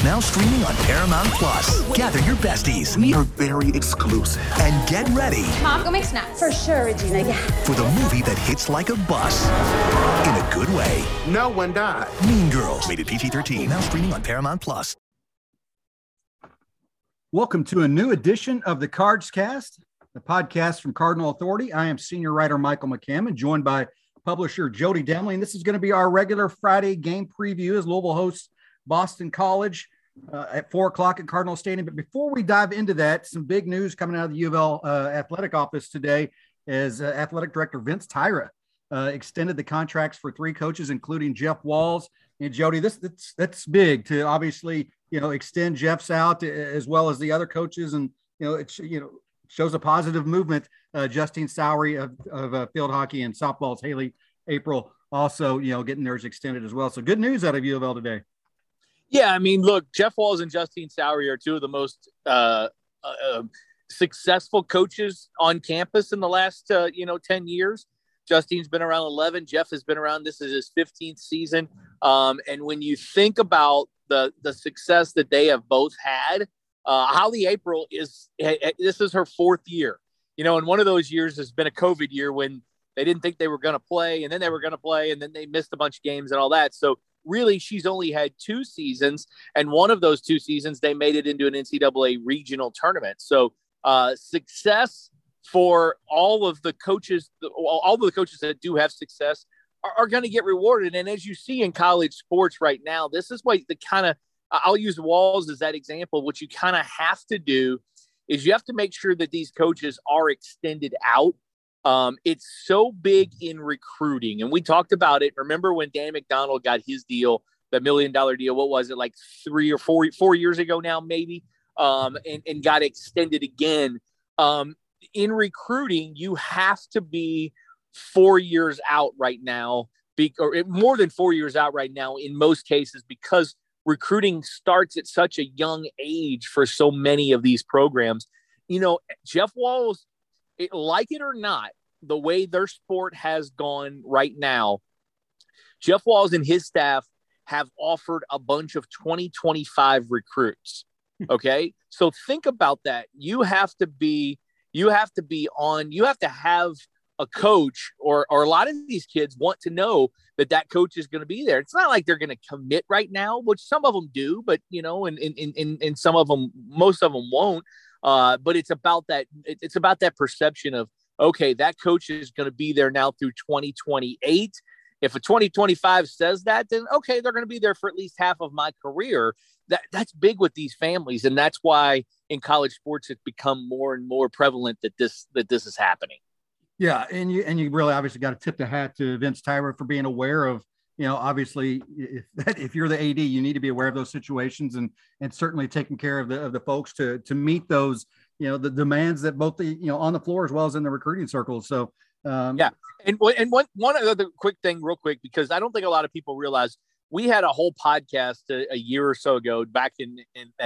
Now streaming on Paramount Plus. Gather your besties. We are very exclusive. And get ready. Mom, go make snacks. For sure, Regina, yeah. For the movie that hits like a bus. In a good way. No one died. Mean Girls. Rated PG-13. Now streaming on Paramount Plus. Welcome to a new edition of the Cards Cast, the podcast from Cardinal Authority. I am senior writer Michael McCammon, joined by publisher Jody Demling. This is going to be our regular Friday game preview as Louisville hosts Boston College at 4 o'clock at Cardinal Stadium. But before we dive into that, some big news coming out of the U of L athletic office today as athletic director Vince Tyra extended the contracts for 3 coaches, including Jeff Walz. And Jody, that's big to obviously, extend Jeff's out as well as the other coaches. And, it shows a positive movement. Justine Sowery of field hockey and softball's Haley April also, getting theirs extended as well. So good news out of U of L today. Yeah, I mean, look, Jeff Walz and Justine Sowery are 2 of the most successful coaches on campus in the last, 10 years. Justine's been around 11. Jeff has been around. This is his 15th season. And when you think about the success that they have both had, Holly April this is her 4th year, and one of those years has been a COVID year when they didn't think they were going to play, and then they were going to play, and then they missed a bunch of games and all that. So really, she's only had 2 seasons, and one of those 2 seasons, they made it into an NCAA regional tournament. So success for all of the coaches that do have success are going to get rewarded. And as you see in college sports right now, this is what the kind of, I'll use Walz as that example. What you kind of have to do is you have to make sure that these coaches are extended out. It's so big in recruiting. And we talked about it. Remember when Dan McDonald got his deal, the $1 million deal, what was it, like 3 or 4 years ago now, maybe, and got extended again. In recruiting, you have to be 4 years out right now, or more than 4 years out right now in most cases, because recruiting starts at such a young age for so many of these programs. Jeff Walz, like it or not, the way their sport has gone right now, Jeff Walz and his staff have offered a bunch of 2025 recruits. Okay. So think about that. You have to have a coach, or a lot of these kids want to know that coach is going to be there. It's not like they're going to commit right now, which some of them do, but and some of them, most of them won't. But it's about that. It's about that perception of, okay, that coach is going to be there now through 2028. If a 2025 says that, then okay, they're going to be there for at least half of my career. That's big with these families, and that's why in college sports it's become more and more prevalent that this is happening. Yeah, and you really obviously got to tip the hat to Vince Tyra for being aware of, obviously if you're the AD, you need to be aware of those situations and certainly taking care of the folks to meet those, the demands that both on the floor as well as in the recruiting circles. So yeah, and one other quick thing, real quick, because I don't think a lot of people realize we had a whole podcast a year or so ago back in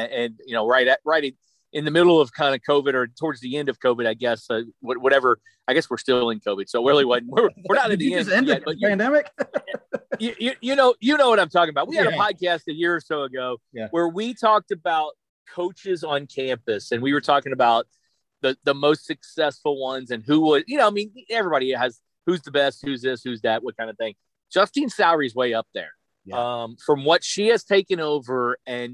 right in the middle of kind of COVID, or towards the end of COVID, I guess, whatever. I guess we're still in COVID, so really we're not in the end yet, but pandemic. you know what I'm talking about. We had a podcast a year or so ago where we talked about coaches on campus, and we were talking about the most successful ones and who would, everybody has who's the best, who's this, who's that, what kind of thing. Justine Sowery's way up there. From what she has taken over, and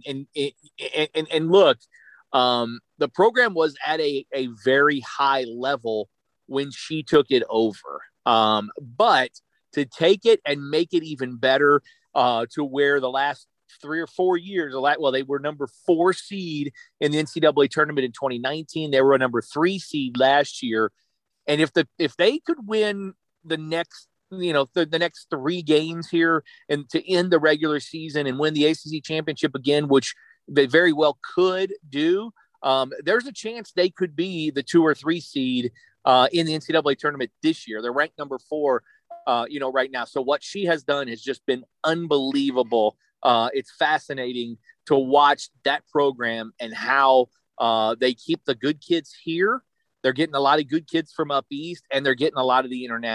look. The program was at a very high level when she took it over. But to take it and make it even better, to where the last 3 or 4 years, they were number 4 seed in the NCAA tournament in 2019. They were a number 3 seed last year. And if they could win the next, the next 3 games here and to end the regular season and win the ACC championship again, which they very well could do, there's a chance they could be the 2 or 3 seed in the NCAA tournament this year. They're ranked number 4, right now. So what she has done has just been unbelievable. It's fascinating to watch that program and how they keep the good kids here They're getting a lot of good kids from up east, and they're getting a lot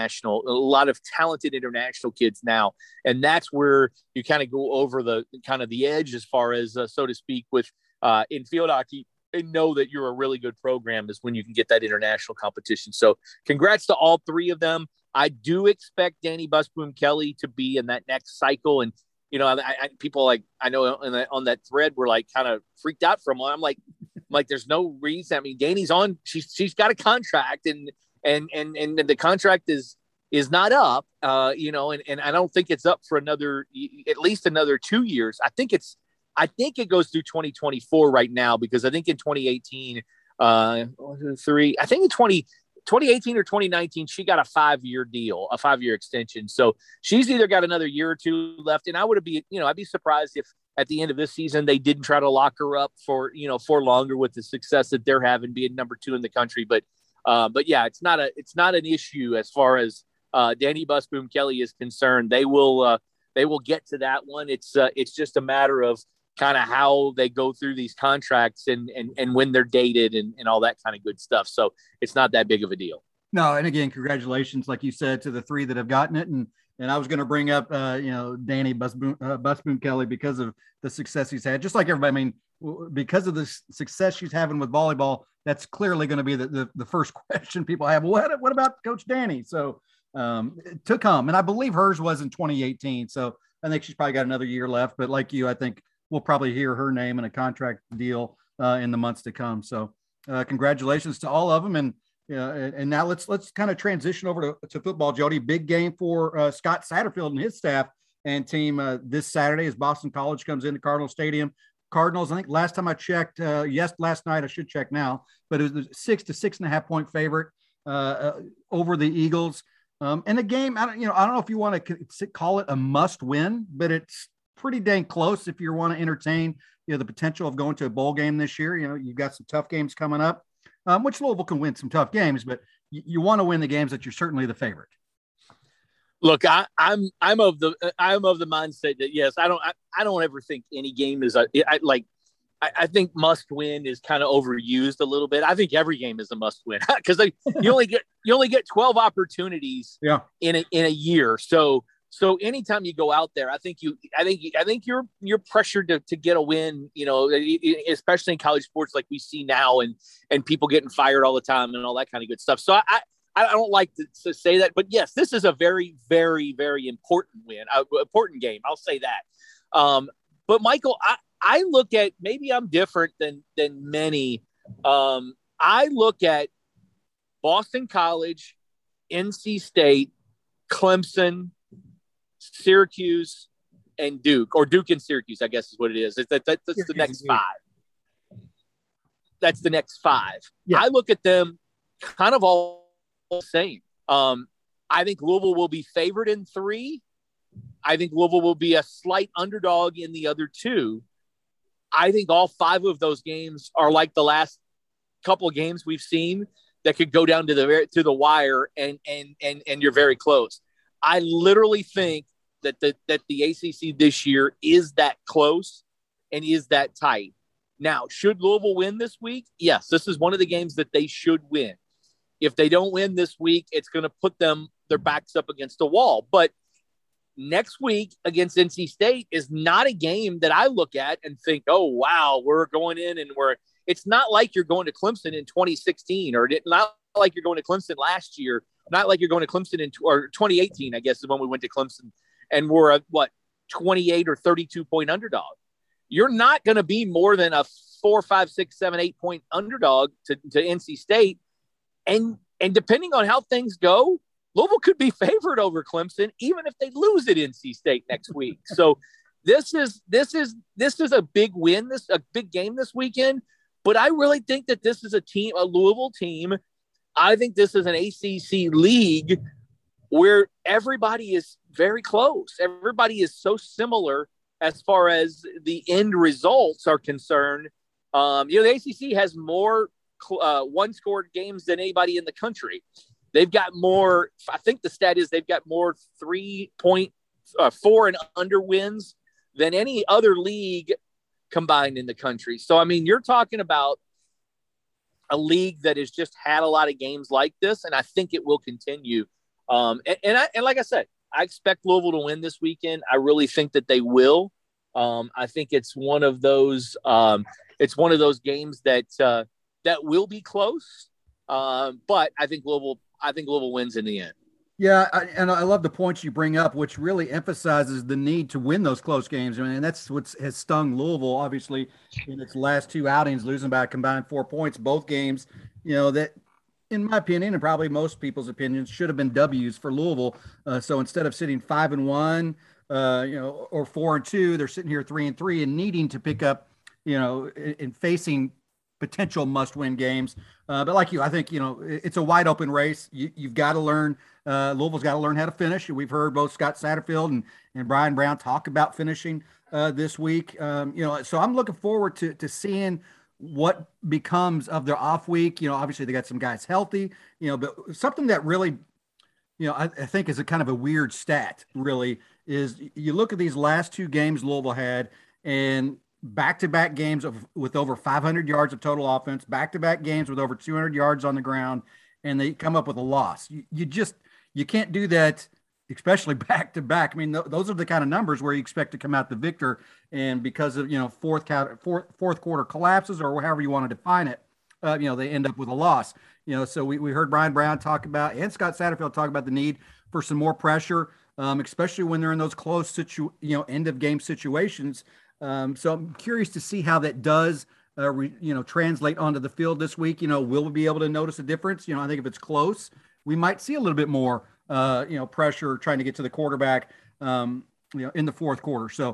of talented international kids now. And that's where you kind of go over the edge as far as, so to speak, with in field hockey, and know that you're a really good program is when you can get that international competition. So congrats to all three of them. I do expect Danny Busboom Kelly to be in that next cycle. And, people I know on that thread were like kind of freaked out from him. I'm like, there's no reason. I mean, Danny's on, she's got a contract and the contract is not up, and I don't think it's up for at least another 2 years. I think it goes through 2024 right now, because I think in 2018, I think in 2018 or 2019, she got a 5-year deal, a 5-year extension. So she's either got another year or two left. And I'd be surprised if at the end of this season, they didn't try to lock her up for longer with the success that they're having, being number 2 in the country. But yeah, it's not an issue as far as Danny Busboom Kelly is concerned. They will get to that one. It's just a matter of kind of how they go through these contracts and when they're dated and all that kind of good stuff. So it's not that big of a deal. No. And again, congratulations, like you said, to the 3 that have gotten it. And I was going to bring up, Danny Busboom Kelly, because of the success he's had, just like everybody. I mean, because of the success she's having with volleyball, that's clearly going to be the first question people have. What about Coach Danny? So to come, and I believe hers was in 2018. So I think she's probably got another year left, but like you, I think we'll probably hear her name in a contract deal in the months to come. So congratulations to all of them. And now let's kind of transition over to football, Jody. Big game for Scott Satterfield and his staff and team this Saturday as Boston College comes into Cardinal Stadium. Cardinals, I think last time I checked, last night, I should check now, but it was 6 to 6.5 point favorite over the Eagles. And the game, I don't know if you want to call it a must win, but it's pretty dang close if you want to entertain, the potential of going to a bowl game this year. You've got some tough games coming up, which Louisville can win some tough games, but you want to win the games that you're certainly the favorite. Look, I'm of the mindset that yes, I don't ever think any game is I think must win is kind of overused a little bit. I think every game is a must win because you only get 12 opportunities in a year. So anytime you go out there, I think you're pressured to get a win, especially in college sports like we see now and people getting fired all the time and all that kind of good stuff. So I don't like to say that, but yes, this is a very, very, very important win, important game. I'll say that. But Michael, I look at, maybe I'm different than many. I look at Boston College, NC State, Clemson, Syracuse, and Duke, or Duke and Syracuse, I guess is what it is. That's the next 5. That's the next 5. Yeah. I look at them kind of all the same. I think Louisville will be favored in 3. I think Louisville will be a slight underdog in the other 2. I think all 5 of those games are like the last couple of games we've seen that could go down to the wire and you're very close. I literally think that the ACC this year is that close and is that tight. Now, should Louisville win this week? Yes, this is one of the games that they should win. If they don't win this week, it's going to put their backs up against the wall. But next week against NC State is not a game that I look at and think, oh, wow, we're going in and it's not like you're going to Clemson in 2016 or not like you're going to Clemson last year, not like you're going to Clemson in 2018, I guess is when we went to Clemson and we're a 28 or 32 point underdog. You're not going to be more than a 4, 5, 6, 7, 8 point underdog to NC State. And depending on how things go, Louisville could be favored over Clemson, even if they lose at NC State next week. So this is a big win, a big game this weekend. But I really think that this is a Louisville team. I think this is an ACC league where everybody is very close. Everybody is so similar as far as the end results are concerned. The ACC has more one-scored games than anybody in the country. They've got more, I think the stat is they've got more 3.4 and under wins than any other league combined in the country. So, I mean, you're talking about a league that has just had a lot of games like this, and I think it will continue. And like I said, I expect Louisville to win this weekend. I really think that they will. I think it's one of those. It's one of those games that will be close. But I think Louisville wins in the end. Yeah, and I love the points you bring up, which really emphasizes the need to win those close games. I mean, and that's what has stung Louisville, obviously, in its last two outings, losing by a combined 4 points, both games, that, in my opinion, and probably most people's opinions, should have been W's for Louisville. So instead of sitting 5-1, or 4-2, they're sitting here 3-3 and needing to pick up, in facing potential must-win games. But like you, I think, it's a wide open race. You've got to learn. Louisville's got to learn how to finish. We've heard both Scott Satterfield and Brian Brown talk about finishing this week. So I'm looking forward to seeing what becomes of their off week. Obviously they got some guys healthy, but something that really, I think is a kind of a weird stat really is you look at these last two games Louisville had, and back-to-back games with over 500 yards of total offense, back-to-back games with over 200 yards on the ground, and they come up with a loss. You can't do that, especially back-to-back. I mean, those are the kind of numbers where you expect to come out the victor, and because of, fourth quarter collapses or however you want to define it, they end up with a loss. So we heard Brian Brown talk about, and Scott Satterfield talk about the need for some more pressure, especially when they're in those close end-of-game situations. So I'm curious to see how that does, translate onto the field this week. Will we be able to notice a difference? I think if it's close, we might see a little bit more, pressure trying to get to the quarterback, in the fourth quarter. So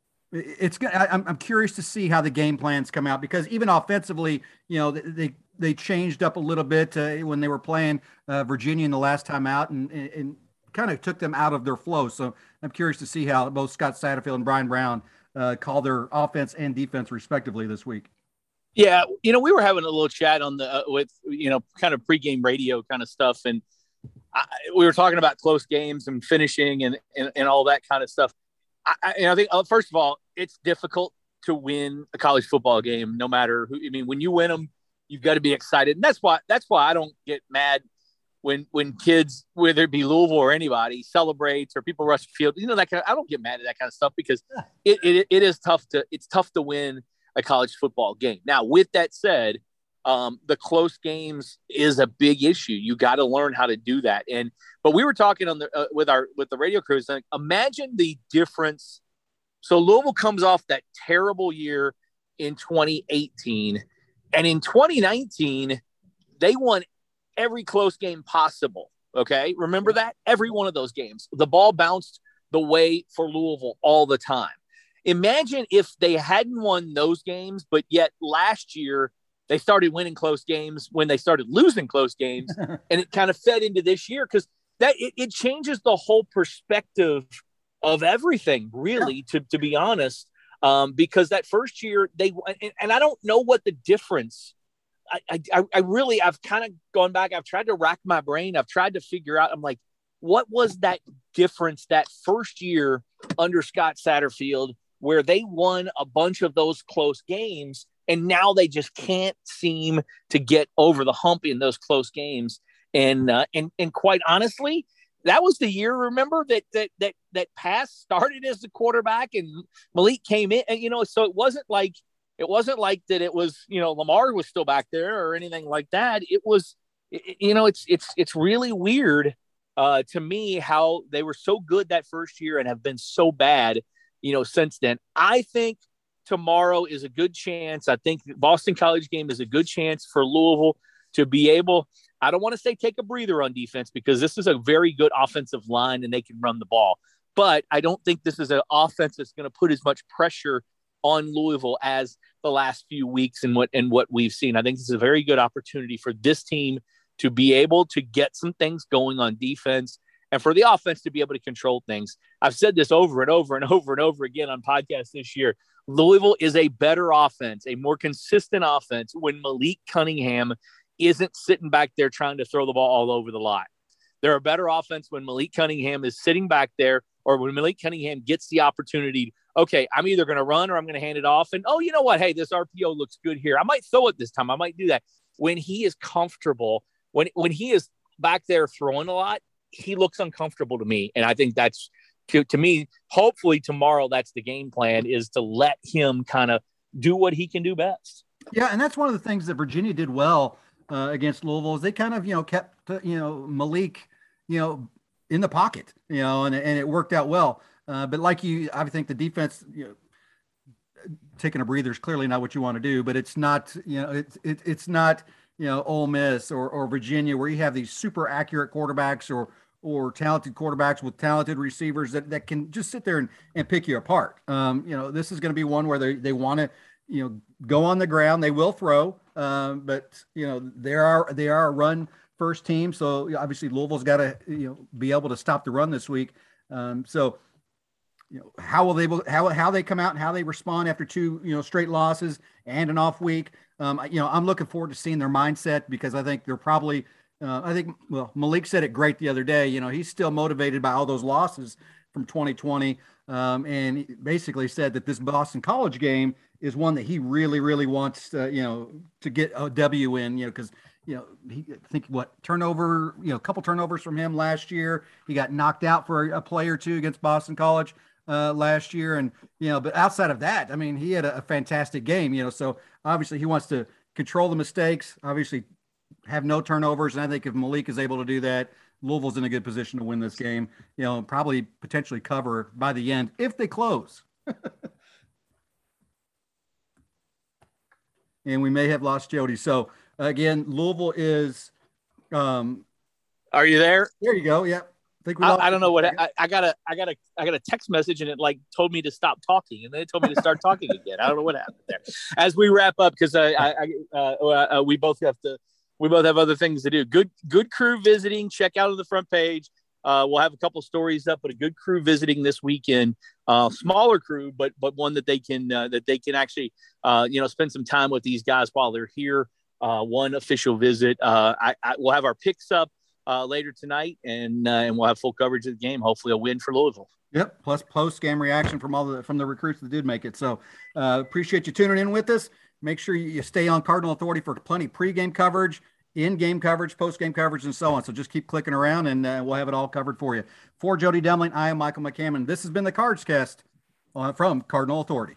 I'm curious to see how the game plans come out, because even offensively, they changed up a little bit when they were playing Virginia in the last time out, and kind of took them out of their flow. So I'm curious to see how both Scott Satterfield and Brian Brown call their offense and defense respectively this week. Yeah. We were having a little chat on the, with, kind of pregame radio kind of stuff. And we were talking about close games and finishing and all that kind of stuff. I think, first of all, it's difficult to win a college football game, no matter who. I mean, when you win them, you've got to be excited. And that's why I don't get mad when kids, whether it be Louisville or anybody, celebrates or people rush the field. I don't get mad at that kind of stuff, because it is tough to win a college football game. Now, with that said, the close games is a big issue. You got to learn how to do that. But we were talking on the with the radio crews. Like, imagine the difference. So Louisville comes off that terrible year in 2018, and in 2019 they won every close game possible. Okay, remember that? Every one of those games, the ball bounced the way for Louisville all the time. Imagine if they hadn't won those games, but yet last year they started winning close games when they started losing close games, and it kind of fed into this year, because it changes the whole perspective of everything, really, to be honest, because that first year and I don't know what the difference. I've kind of gone back. I've tried to rack my brain. I've tried to figure out. I'm like, what was that difference that first year under Scott Satterfield, where they won a bunch of those close games, and now they just can't seem to get over the hump in those close games. And quite honestly, that was the year, remember, that Pass started as the quarterback and Malik came in, and, so it wasn't like that it was, Lamar was still back there or anything like that. It was, it's really weird to me how they were so good that first year and have been so bad, since then. I think tomorrow is a good chance. I think the Boston College game is a good chance for Louisville to be able, I don't want to say take a breather on defense, because this is a very good offensive line and they can run the ball. But I don't think this is an offense that's going to put as much pressure on Louisville as the last few weeks and what we've seen. I think this is a very good opportunity for this team to be able to get some things going on defense, and for the offense to be able to control things. I've said this over and over and over and over again on podcasts this year. Louisville is a better offense, a more consistent offense, when Malik Cunningham isn't sitting back there trying to throw the ball all over the lot. They're a better offense when Malik Cunningham is sitting back there, or when Malik Cunningham gets the opportunity okay, I'm either going to run or I'm going to hand it off. And, oh, you know what? Hey, this RPO looks good here. I might throw it this time. I might do that. When he is comfortable, when he is back there throwing a lot, he looks uncomfortable to me. And I think that's, to me, hopefully tomorrow, that's the game plan, is to let him kind of do what he can do best. Yeah, and that's one of the things that Virginia did well against Louisville is they kind of, kept, Malik, in the pocket, and it worked out well. But like I think the defense, taking a breather is clearly not what you want to do, but it's not, it's not, Ole Miss or Virginia, where you have these super accurate quarterbacks or talented quarterbacks with talented receivers that can just sit there and pick you apart. This is going to be one where they want to, go on the ground. They will throw, but they are a run first team. So obviously Louisville's got to, be able to stop the run this week. How they come out and how they respond after two, straight losses and an off week. I'm looking forward to seeing their mindset, because I think they're probably, Malik said it great the other day. He's still motivated by all those losses from 2020. And he basically said that this Boston College game is one that he really, really wants to get a W in, because, turnover, a couple turnovers from him last year. He got knocked out for a play or two against Boston College last year. And, but outside of that, I mean, he had a fantastic game, so obviously he wants to control the mistakes, obviously have no turnovers. And I think if Malik is able to do that, Louisville's in a good position to win this game, probably potentially cover by the end if they close. And we may have lost Jody. So again, Louisville is. Are you there? There you go. Yeah. I don't know what I got a text message, and it told me to stop talking, and then it told me to start talking again. I don't know what happened there. As we wrap up, because we both have other things to do. Good crew visiting. Check out on the front page. We'll have a couple stories up, but a good crew visiting this weekend. Smaller crew, but one that they can actually spend some time with these guys while they're here. One official visit. We'll have our picks up later tonight, and we'll have full coverage of the game. Hopefully, a win for Louisville. Yep. Plus post-game reaction from the recruits that did make it. So appreciate you tuning in with us. Make sure you stay on Cardinal Authority for plenty pregame coverage, in-game coverage, post-game coverage, and so on. So just keep clicking around, and we'll have it all covered for you. For Jody Demling, I am Michael McCammon. This has been the Cards Cast from Cardinal Authority.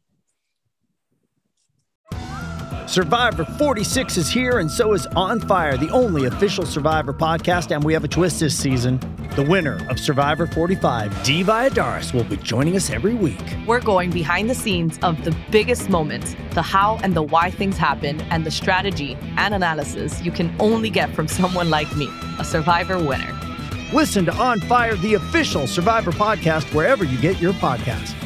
Survivor 46 is here, and so is On Fire, the only official Survivor podcast, and we have a twist this season. The winner of Survivor 45, Dee Valladares, will be joining us every week. We're going behind the scenes of the biggest moments, the how and the why things happen, and the strategy and analysis you can only get from someone like me, a Survivor winner. Listen to On Fire, the official Survivor podcast, wherever you get your podcasts.